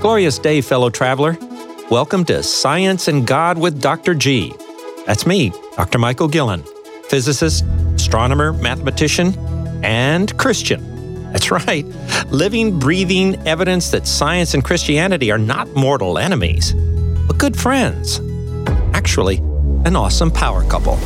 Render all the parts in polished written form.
Glorious day, fellow traveler. Welcome to Science and God with Dr. G. That's me, Dr. Michael Gillen, physicist, astronomer, mathematician, and Christian. That's right, living, breathing evidence that science and Christianity are not mortal enemies, but good friends. Actually, an awesome power couple.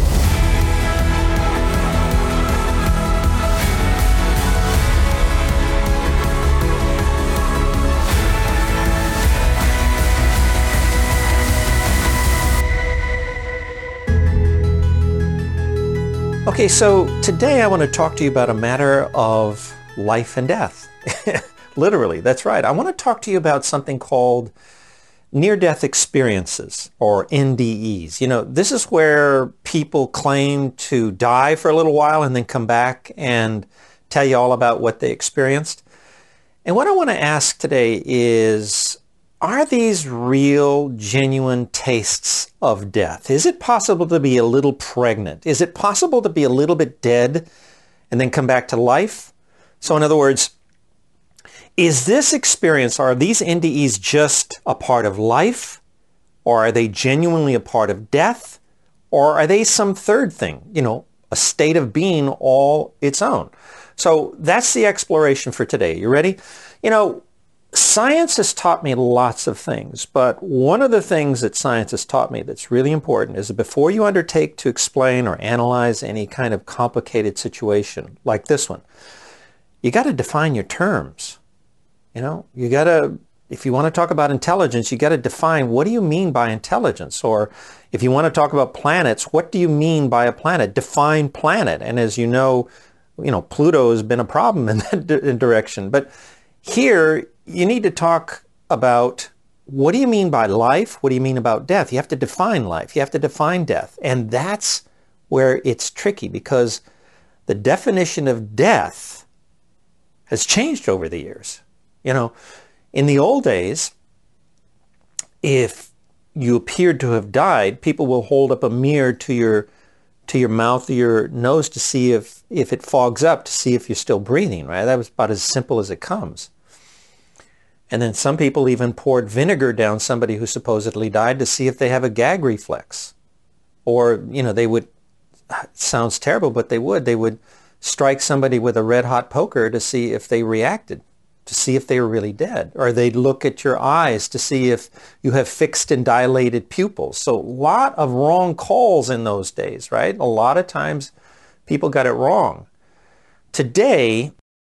Okay, so today I want to talk to you about a matter of life and death. Literally, that's right. I want to talk to you about something called near-death experiences, or NDEs. You know, this is where people claim to die for a little while and then come back and tell you all about what they experienced. And what I want to ask today is, are these real, genuine tastes of death? Is it possible to be a little pregnant? Is it possible to be a little bit dead and then come back to life? So in other words, is this experience, are these NDEs just a part of life? Or are they genuinely a part of death? Or are they some third thing, you know, a state of being all its own? So that's the exploration for today. You ready? You know, science has taught me lots of things, but one of the things that science has taught me that's really important is that before you undertake to explain or analyze any kind of complicated situation like this one, you got to define your terms. You know, you got to, if you want to talk about intelligence, you got to define, what do you mean by intelligence? Or if you want to talk about planets, what do you mean by a planet? Define planet. And as you know, Pluto has been a problem in that direction. But here, you need to talk about, what do you mean by life? What do you mean about death? You have to define life. You have to define death. And that's where it's tricky, because the definition of death has changed over the years. You know, in the old days, if you appeared to have died, people will hold up a mirror to your mouth or your nose to see if it fogs up, to see if you're still breathing, right? That was about as simple as it comes. And then some people even poured vinegar down somebody who supposedly died to see if they have a gag reflex. Or, they would, it sounds terrible, but they would strike somebody with a red hot poker to see if they reacted, to see if they were really dead. Or they'd look at your eyes to see if you have fixed and dilated pupils. So a lot of wrong calls in those days, right? A lot of times people got it wrong. Today,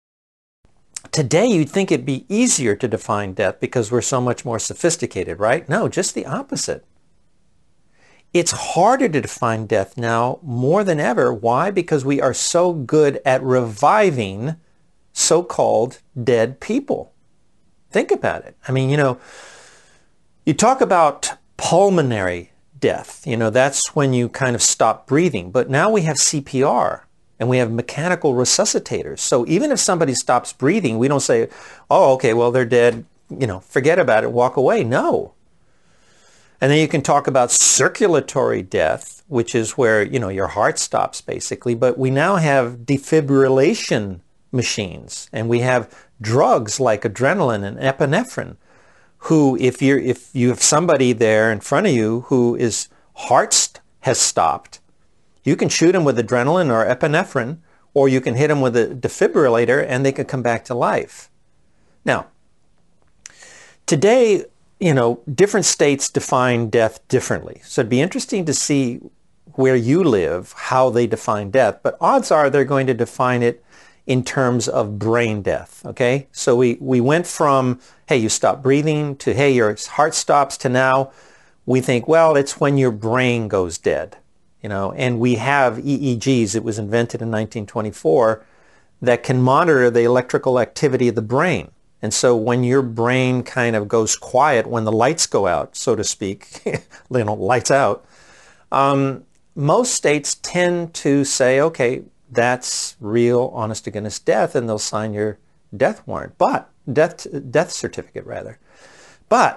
you'd think it'd be easier to define death because we're so much more sophisticated, right? No, just the opposite. It's harder to define death now more than ever. Why? Because we are so good at reviving so-called dead people. Think about it. I mean, you talk about pulmonary death. That's when you kind of stop breathing. But now we have CPR. And we have mechanical resuscitators. So even if somebody stops breathing, we don't say, oh, okay, well, they're dead, forget about it, walk away. No. And then you can talk about circulatory death, which is where, your heart stops basically. But we now have defibrillation machines, and we have drugs like adrenaline and epinephrine, who if you have somebody there in front of you who his heart has stopped, you can shoot them with adrenaline or epinephrine, or you can hit them with a defibrillator and they can come back to life. Now, today, different states define death differently. So it'd be interesting to see where you live, how they define death. But odds are they're going to define it in terms of brain death, okay? So we went from, hey, you stop breathing, to, hey, your heart stops, to now we think, well, it's when your brain goes dead. And we have EEGs, it was invented in 1924, that can monitor the electrical activity of the brain. And so when your brain kind of goes quiet, when the lights go out, so to speak, lights out, most states tend to say, okay, that's real, honest-to-goodness death, and they'll sign your death warrant, death certificate rather. But,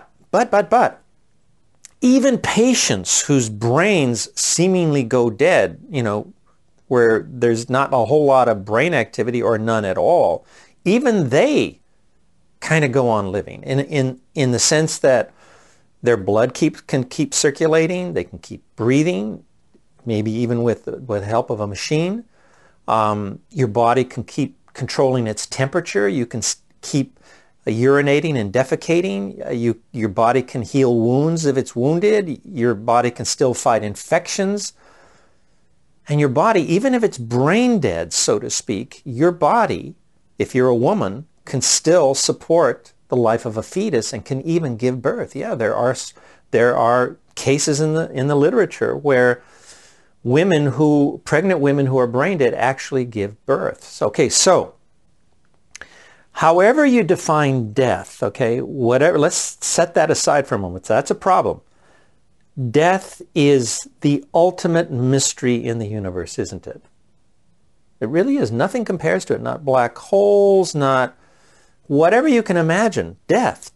even patients whose brains seemingly go dead, where there's not a whole lot of brain activity or none at all, even they kind of go on living in the sense that their blood can keep circulating, they can keep breathing, maybe even with the help of a machine. Your body can keep controlling its temperature. You can keep urinating and defecating. Your body can heal wounds if it's wounded. Your body can still fight infections. And your body, even if it's brain dead, so to speak, your body, if you're a woman, can still support the life of a fetus and can even give birth. Yeah, there are cases in the literature where pregnant women who are brain dead actually give birth. So however you define death, okay, whatever, let's set that aside for a moment. That's a problem. Death is the ultimate mystery in the universe, isn't it? It really is. Nothing compares to it. Not black holes, not whatever you can imagine. Death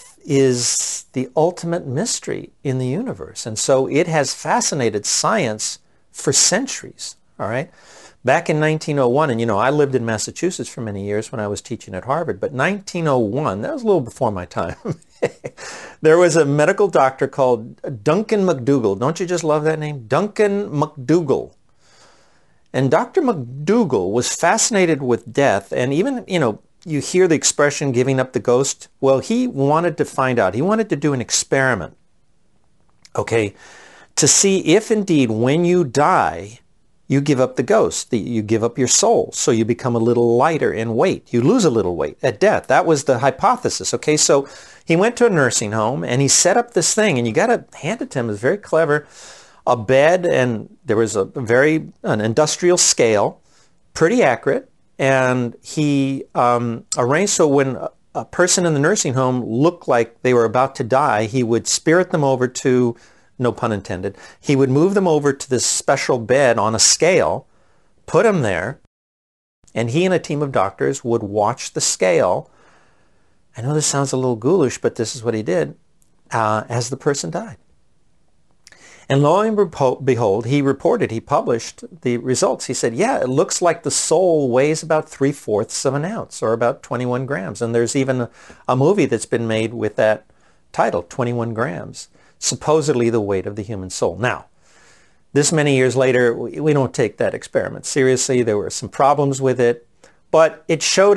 is the ultimate mystery in the universe. And so it has fascinated science for centuries, all right? Back in 1901, and I lived in Massachusetts for many years when I was teaching at Harvard, but 1901, that was a little before my time. There was a medical doctor called Duncan McDougall. Don't you just love that name? Duncan McDougall. And Dr. McDougall was fascinated with death, and even, you hear the expression giving up the ghost. Well, he wanted to find out. He wanted to do an experiment, okay, to see if indeed when you die, you give up the ghost, you give up your soul, so you become a little lighter in weight. You lose a little weight at death. That was the hypothesis, okay? So he went to a nursing home and he set up this thing, and you got to hand it to him. It was very clever. A bed, and there was an industrial scale, pretty accurate, and he arranged so when a person in the nursing home looked like they were about to die, he would spirit them over to, no pun intended, he would move them over to this special bed on a scale, put them there, and he and a team of doctors would watch the scale. I know this sounds a little ghoulish, but this is what he did as the person died. And lo and behold, he published the results. He said, yeah, it looks like the soul weighs about 3/4 of an ounce, or about 21 grams. And there's even a movie that's been made with that title, 21 grams, supposedly the weight of the human soul. Now, this many years later, we don't take that experiment seriously. There were some problems with it, but it shows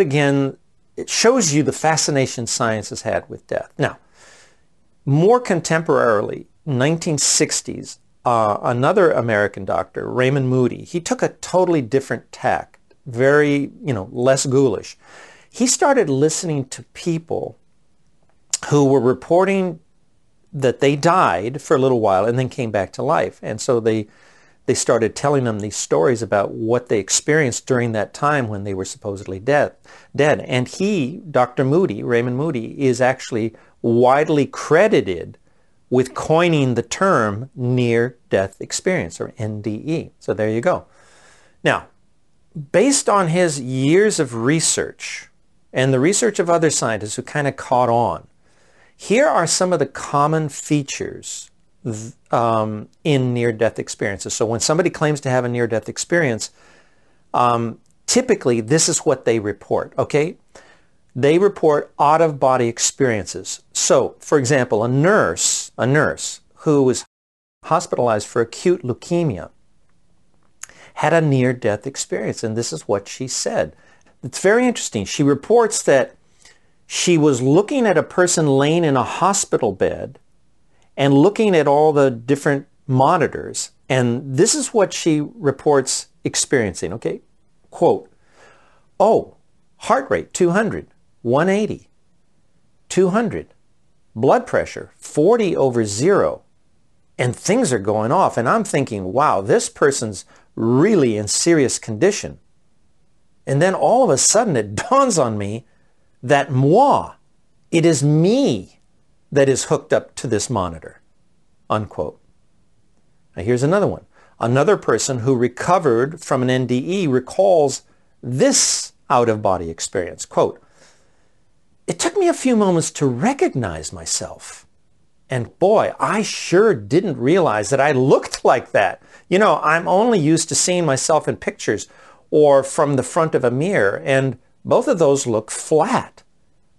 you the fascination science has had with death. Now, more contemporarily, 1960s, another American doctor, Raymond Moody, he took a totally different tack, very, less ghoulish. He started listening to people who were reporting that they died for a little while and then came back to life. And so they started telling them these stories about what they experienced during that time when they were supposedly dead. And he, Dr. Moody, Raymond Moody, is actually widely credited with coining the term near-death experience, or NDE. So there you go. Now, based on his years of research and the research of other scientists who kind of caught on, here are some of the common features in near-death experiences. So when somebody claims to have a near-death experience, typically this is what they report, okay? They report out-of-body experiences. So, for example, a nurse who was hospitalized for acute leukemia had a near-death experience, and this is what she said. It's very interesting. She reports that she was looking at a person laying in a hospital bed and looking at all the different monitors, and this is what she reports experiencing, okay? Quote, oh, heart rate 200, 180, 200, blood pressure 40/0, and things are going off, and I'm thinking, wow, this person's really in serious condition. And then all of a sudden it dawns on me that it is me that is hooked up to this monitor, unquote. Now here's another one. Another person who recovered from an NDE recalls this out-of-body experience. Quote, it took me a few moments to recognize myself. And boy, I sure didn't realize that I looked like that. I'm only used to seeing myself in pictures or from the front of a mirror, and both of those look flat.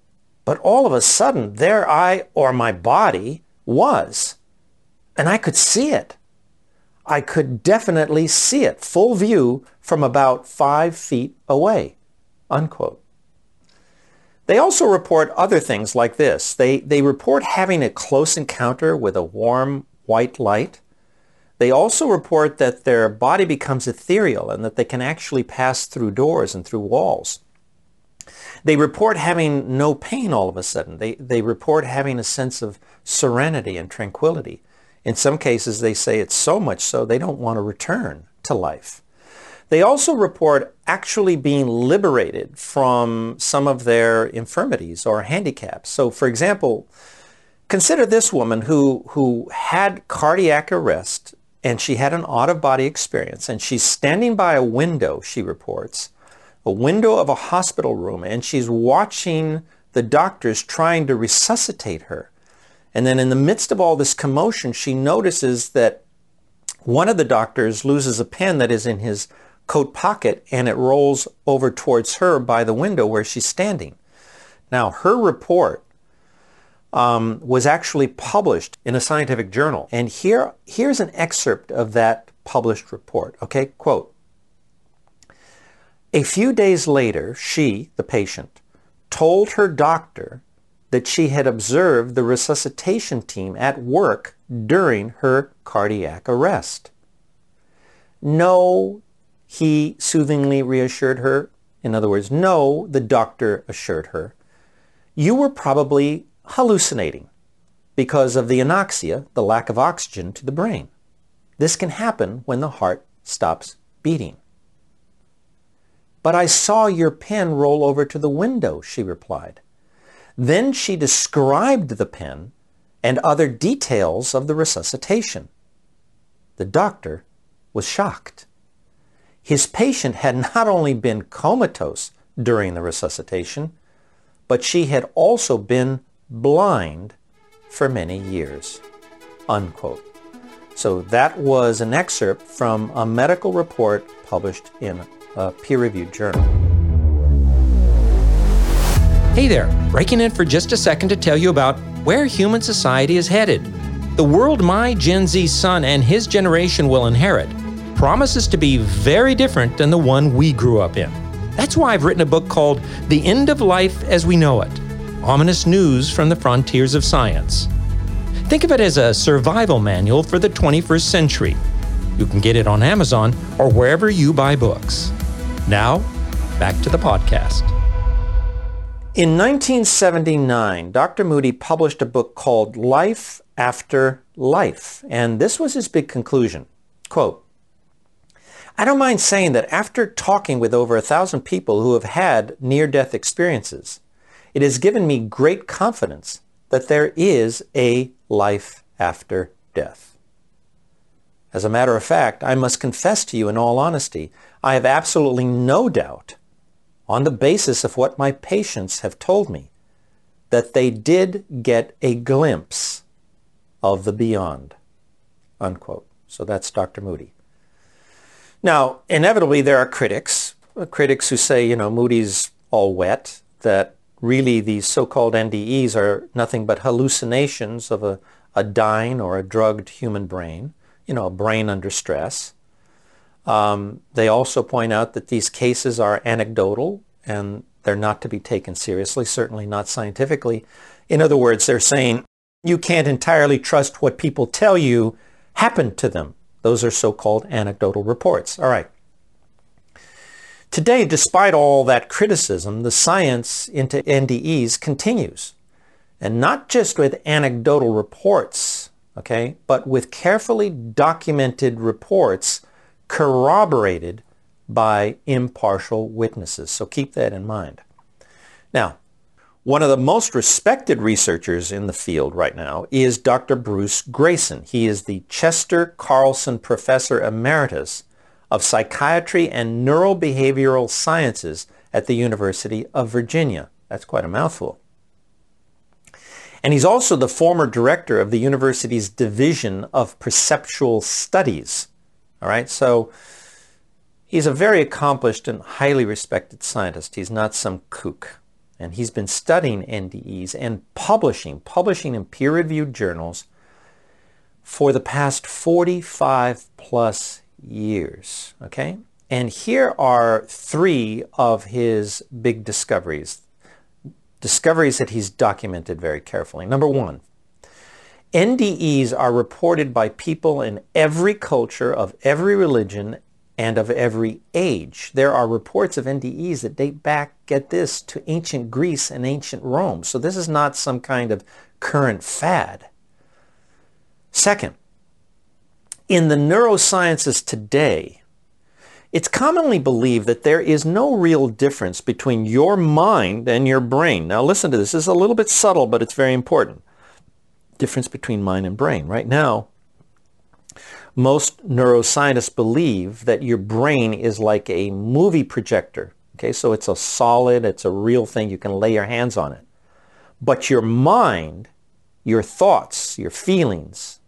But all of a sudden, there my body was, and I could see it. I could definitely see it, full view from about 5 feet away, unquote. They also report other things like this. They report having a close encounter with a warm white light. They also report that their body becomes ethereal and that they can actually pass through doors and through walls. They report having no pain all of a sudden. They report having a sense of serenity and tranquility. In some cases, they say it's so much so they don't want to return to life. They also report actually being liberated from some of their infirmities or handicaps. So, for example, consider this woman who had cardiac arrest and she had an out-of-body experience, and she's standing by a window, she reports, a window of a hospital room, and she's watching the doctors trying to resuscitate her. And then in the midst of all this commotion, she notices that one of the doctors loses a pen that is in his coat pocket, and it rolls over towards her by the window where she's standing. Now, her report was actually published in a scientific journal. And here's an excerpt of that published report. Okay, quote, "A few days later, she, the patient, told her doctor that she had observed the resuscitation team at work during her cardiac arrest. No, he soothingly reassured her. In other words, no, the doctor assured her, you were probably hallucinating because of the anoxia, the lack of oxygen to the brain. This can happen when the heart stops beating. But I saw your pen roll over to the window, she replied. Then she described the pen and other details of the resuscitation. The doctor was shocked. His patient had not only been comatose during the resuscitation, but she had also been blind for many years," unquote. So that was an excerpt from a medical report published in a peer-reviewed journal. Hey there, breaking in for just a second to tell you about where human society is headed. The world my Gen Z son and his generation will inherit promises to be very different than the one we grew up in. That's why I've written a book called The End of Life as We Know It, Ominous News from the Frontiers of Science. Think of it as a survival manual for the 21st century. You can get it on Amazon or wherever you buy books. Now, back to the podcast. In 1979, Dr. Moody published a book called Life After Life, and this was his big conclusion. Quote, "I don't mind saying that after talking with over 1,000 people who have had near-death experiences, it has given me great confidence that there is a life after death. As a matter of fact, I must confess to you in all honesty, I have absolutely no doubt, on the basis of what my patients have told me, that they did get a glimpse of the beyond," unquote. So that's Dr. Moody. Now, inevitably, there are critics who say, Moody's all wet, that really these so-called NDEs are nothing but hallucinations of a dying or a drugged human brain, a brain under stress. They also point out that these cases are anecdotal and they're not to be taken seriously, certainly not scientifically. In other words, they're saying you can't entirely trust what people tell you happened to them. Those are so-called anecdotal reports. All right. Today, despite all that criticism, the science into NDEs continues. And not just with anecdotal reports, okay, but with carefully documented reports corroborated by impartial witnesses. So keep that in mind. Now, one of the most respected researchers in the field right now is Dr. Bruce Greyson. He is the Chester Carlson Professor Emeritus of Psychiatry and Neurobehavioral Sciences at the University of Virginia. That's quite a mouthful. And he's also the former director of the university's Division of Perceptual Studies. All right, so he's a very accomplished and highly respected scientist. He's not some kook. and he's been studying NDEs and publishing in peer-reviewed journals for the past 45 plus years, okay? And here are 3 of his big discoveries that he's documented very carefully. Number 1, NDEs are reported by people in every culture, of every religion, and of every age. There are reports of NDEs that date back, get this, to ancient Greece and ancient Rome. So this is not some kind of current fad. Second, in the neurosciences today, it's commonly believed that there is no real difference between your mind and your brain. Now listen to this. This is a little bit subtle, but it's very important. Difference between mind and brain. Right now, most neuroscientists believe that your brain is like a movie projector. Okay, so it's a solid, it's a real thing. You can lay your hands on it. But your mind, your thoughts, your feelings,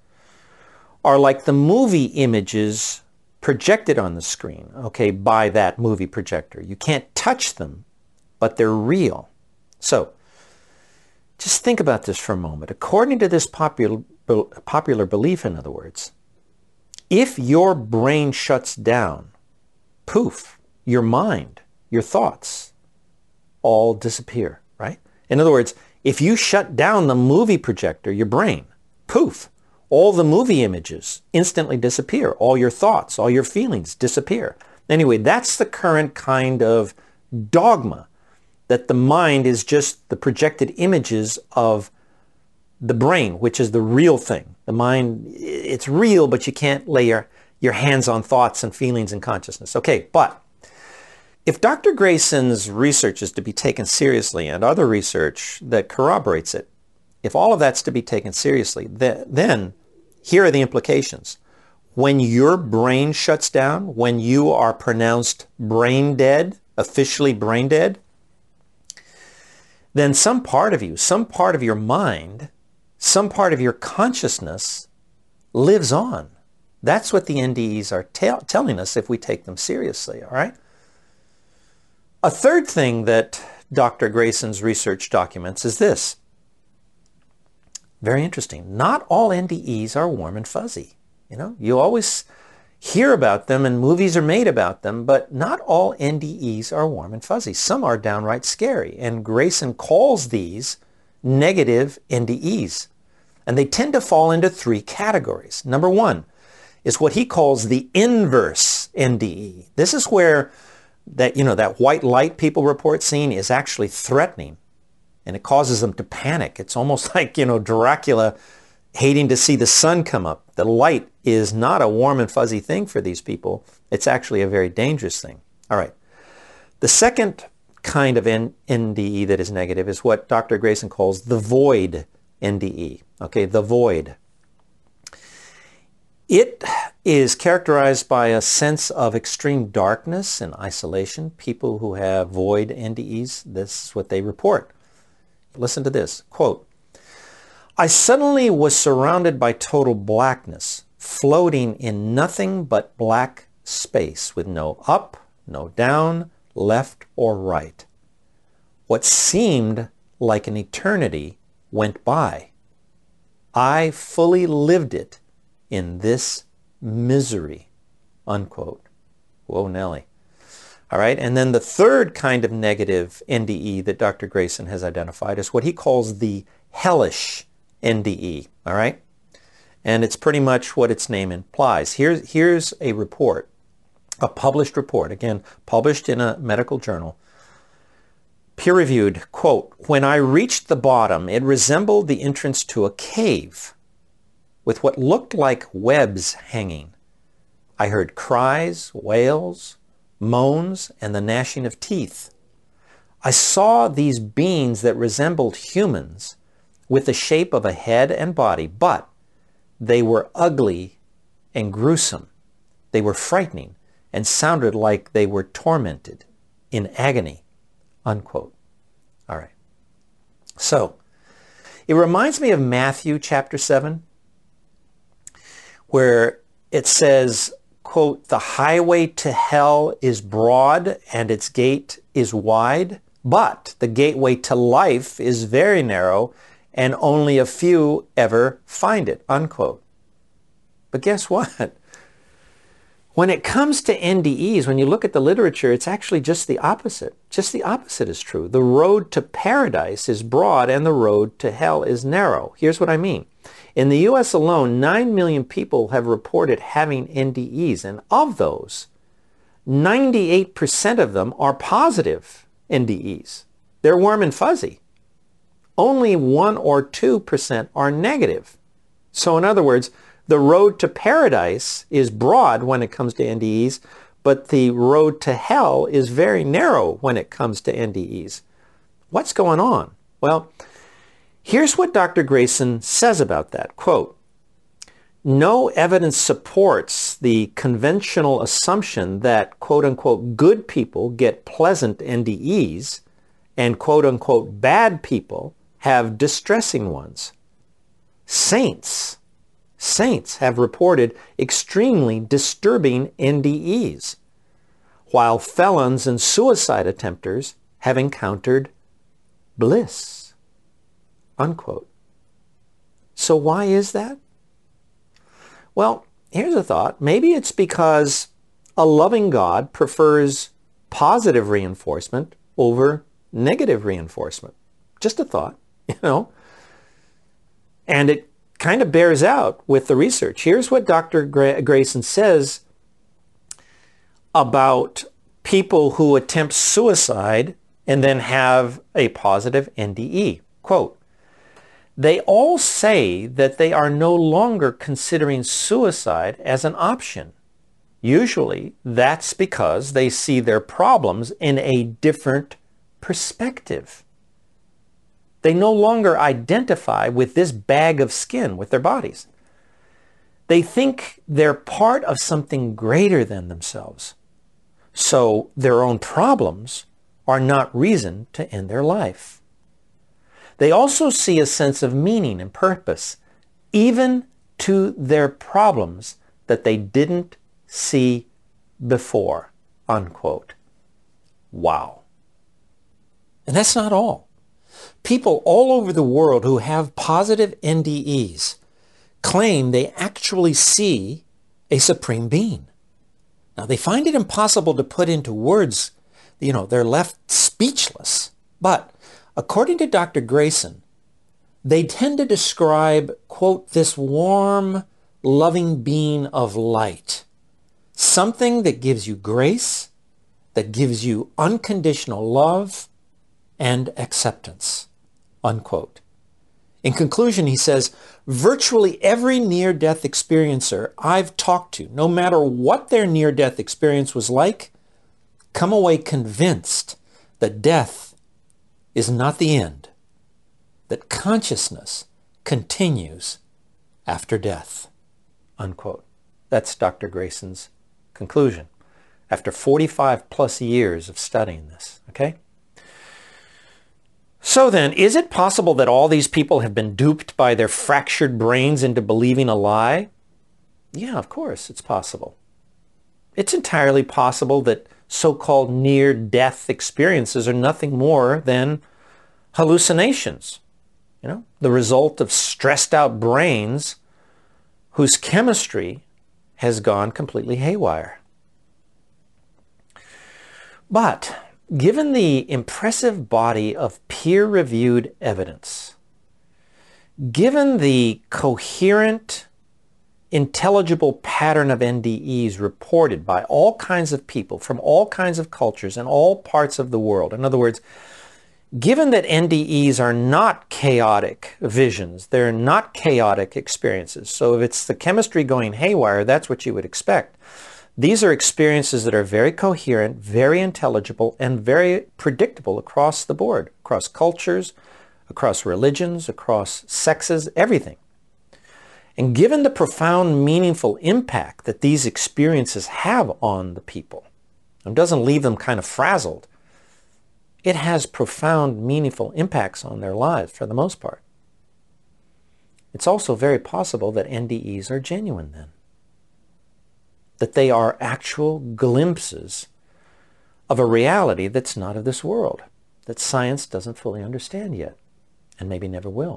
are like the movie images projected on the screen, okay, by that movie projector. You can't touch them, but they're real. So, just think about this for a moment. According to this popular belief, in other words, if your brain shuts down, poof, your mind, your thoughts, all disappear, right? In other words, if you shut down the movie projector, your brain, poof, all the movie images instantly disappear. All your thoughts, all your feelings disappear. Anyway, that's the current kind of dogma, that the mind is just the projected images of the brain, which is the real thing. The mind, it's real, but you can't lay your hands on thoughts and feelings and consciousness. Okay, but if Dr. Greyson's research is to be taken seriously, and other research that corroborates it, if all of that's to be taken seriously, then here are the implications. When your brain shuts down, when you are pronounced brain dead, officially brain dead, then some part of you, some part of your mind, some part of your consciousness lives on. That's what the NDEs are telling us if we take them seriously, all right? A third thing that Dr. Greyson's research documents is this. Very interesting. Not all NDEs are warm and fuzzy. You know, you always hear about them and movies are made about them, but not all NDEs are warm and fuzzy. Some are downright scary, and Greyson calls these negative NDEs. And they tend to fall into 3 categories. Number 1 is what he calls the inverse NDE. This is where that white light people report seeing is actually threatening, and it causes them to panic. It's almost like, Dracula hating to see the sun come up. The light is not a warm and fuzzy thing for these people. It's actually a very dangerous thing. All right. The second kind of NDE that is negative is what Dr. Greyson calls the void NDE. Okay, the void. It is characterized by a sense of extreme darkness and isolation. People who have void NDEs, this is what they report. Listen to this, quote, "I suddenly was surrounded by total blackness, floating in nothing but black space with no up, no down, left or right. What seemed like an eternity went by. I fully lived it in this misery," unquote. Whoa, Nelly. All right, and then the third kind of negative NDE that Dr. Greyson has identified is what he calls the hellish NDE, all right? And it's pretty much what its name implies. Here's a report, a published report, again, published in a medical journal, peer-reviewed, quote, "When I reached the bottom, it resembled the entrance to a cave with what looked like webs hanging. I heard cries, wails, moans, and the gnashing of teeth. I saw these beings that resembled humans with the shape of a head and body, but they were ugly and gruesome. They were frightening and sounded like they were tormented in agony," unquote. All right. So, it reminds me of Matthew chapter 7, where it says, quote, "The highway to hell is broad and its gate is wide," But the gateway to life is very narrow and only a few ever find it, unquote. But guess what? When it comes to NDEs, when you look at the literature, it's actually just the opposite. Just the opposite is true. The road to paradise is broad and the road to hell is narrow. Here's what I mean. In the U.S. alone, 9 million people have reported having NDEs, and of those, 98% of them are positive NDEs. They're warm and fuzzy. Only 1 or 2% are negative. So in other words, the road to paradise is broad when it comes to NDEs, but the road to hell is very narrow when it comes to NDEs. What's going on? Well, here's what Dr. Grayson says about that. Quote, "No evidence supports the conventional assumption that, quote unquote, good people get pleasant NDEs and, quote unquote, bad people have distressing ones. Saints have reported extremely disturbing NDEs, while felons and suicide attempters have encountered bliss," unquote. So why is that? Well, here's a thought. Maybe it's because a loving God prefers positive reinforcement over negative reinforcement. Just a thought, And it kind of bears out with the research. Here's what Dr. Grayson says about people who attempt suicide and then have a positive NDE. Quote, "They all say that they are no longer considering suicide as an option. Usually that's because they see their problems in a different perspective. They no longer identify with this bag of skin with their bodies. They think they're part of something greater than themselves. So their own problems are not reason to end their life. They also see a sense of meaning and purpose, even to their problems that they didn't see before," unquote. Wow. And that's not all. People all over the world who have positive NDEs claim they actually see a supreme being. Now, they find it impossible to put into words, they're left speechless. But according to Dr. Grayson, they tend to describe, quote, "this warm, loving being of light, something that gives you grace, that gives you unconditional love and acceptance," unquote. In conclusion, he says, "Virtually every near-death experiencer I've talked to, no matter what their near-death experience was like, come away convinced that death is not the end, that consciousness continues after death," unquote. That's Dr. Grayson's conclusion after 45 plus years of studying this, okay? So then, is it possible that all these people have been duped by their fractured brains into believing a lie? Yeah, of course, it's possible. It's entirely possible that so-called near-death experiences are nothing more than hallucinations, the result of stressed-out brains whose chemistry has gone completely haywire. But given the impressive body of peer-reviewed evidence, given the coherent, intelligible pattern of NDEs reported by all kinds of people from all kinds of cultures and all parts of the world, in other words, given that NDEs are not chaotic visions, they're not chaotic experiences, so if it's the chemistry going haywire, that's what you would expect. These are experiences that are very coherent, very intelligible, and very predictable across the board, across cultures, across religions, across sexes, everything. And given the profound, meaningful impact that these experiences have on the people, it doesn't leave them kind of frazzled. It has profound, meaningful impacts on their lives for the most part. It's also very possible that NDEs are genuine then, that they are actual glimpses of a reality that's not of this world. that science doesn't fully understand yet, and maybe never will.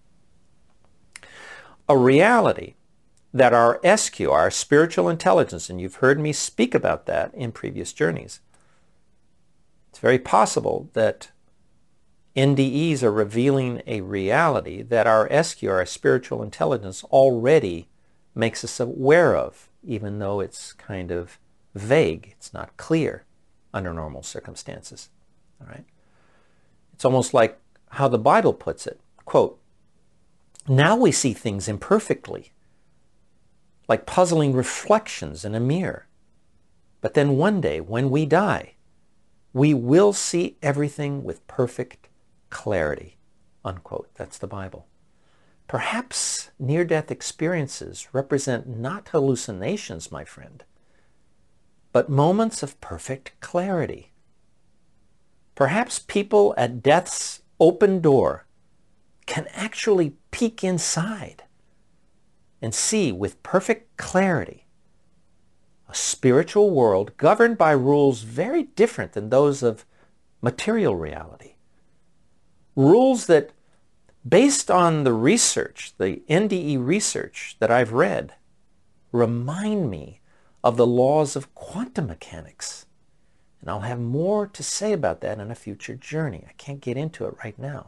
A reality that our SQ, our spiritual intelligence, and you've heard me speak about that in previous journeys, it's very possible that NDEs are revealing a reality that our SQ, our spiritual intelligence, already makes us aware of, even though it's kind of vague. It's not clear under normal circumstances. All right? It's almost like how the Bible puts it. Quote, "Now we see things imperfectly, like puzzling reflections in a mirror. But then one day, when we die, we will see everything with perfect clarity." Unquote. That's the Bible. Perhaps near-death experiences represent not hallucinations, my friend, but moments of perfect clarity. Perhaps people at death's open door can actually peek inside and see with perfect clarity a spiritual world governed by rules very different than those of material reality. Rules that, based on the research, the NDE research that I've read, remind me of the laws of quantum mechanics. And I'll have more to say about that in a future journey. I can't get into it right now.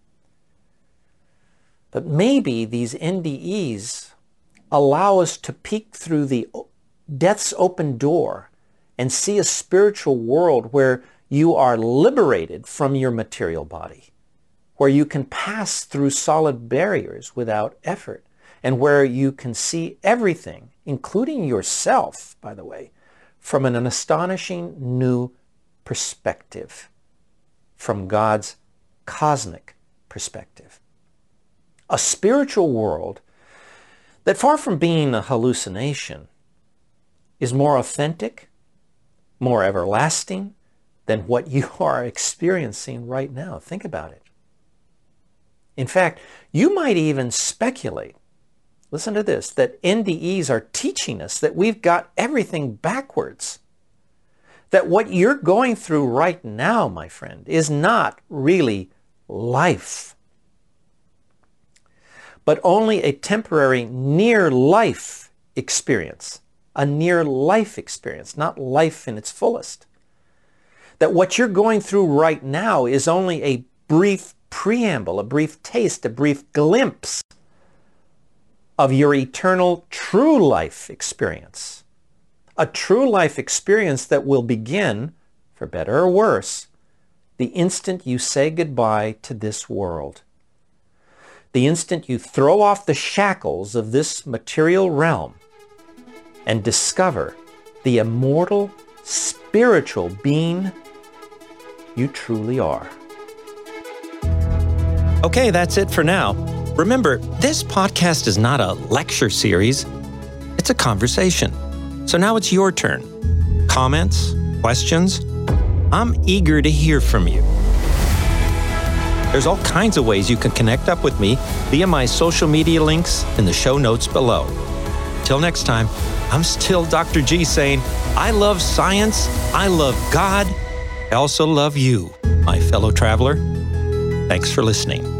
But maybe these NDEs allow us to peek through the death's open door and see a spiritual world where you are liberated from your material body, where you can pass through solid barriers without effort, and where you can see everything, including yourself, by the way, from an astonishing new perspective, from God's cosmic perspective. A spiritual world that, far from being a hallucination, is more authentic, more everlasting than what you are experiencing right now. Think about it. In fact, you might even speculate, listen to this, that NDEs are teaching us that we've got everything backwards. That what you're going through right now, my friend, is not really life, but only a temporary near-life experience. A near-life experience, not life in its fullest. That what you're going through right now is only a brief preamble, a brief taste, a brief glimpse of your eternal true life experience. A true life experience that will begin, for better or worse, the instant you say goodbye to this world. The instant you throw off the shackles of this material realm and discover the immortal spiritual being you truly are. Okay, that's it for now. Remember, this podcast is not a lecture series. It's a conversation. So now it's your turn. Comments? Questions? I'm eager to hear from you. There's all kinds of ways you can connect up with me via my social media links in the show notes below. Till next time, I'm still Dr. G saying, I love science, I love God, I also love you, my fellow traveler. Thanks for listening.